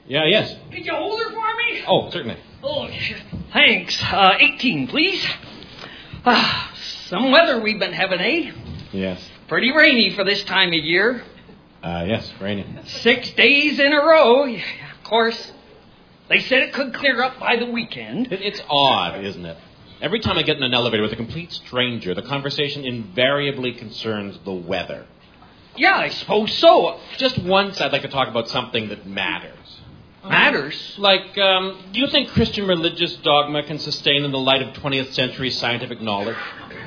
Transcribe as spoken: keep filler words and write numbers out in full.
Yeah, yes. Could you hold her for me? Oh, certainly. Oh, thanks. Uh, eighteen, please. Ah, some weather we've been having, eh? Yes. Pretty rainy for this time of year. Uh, yes, rainy. Six days in a row. Yeah, of course, they said it could clear up by the weekend. It, it's odd, isn't it? Every time I get in an elevator with a complete stranger, the conversation invariably concerns the weather. Yeah, I suppose so. Just once I'd like to talk about something that matters. Matters? Like, um, do you think Christian religious dogma can sustain in the light of twentieth century scientific knowledge?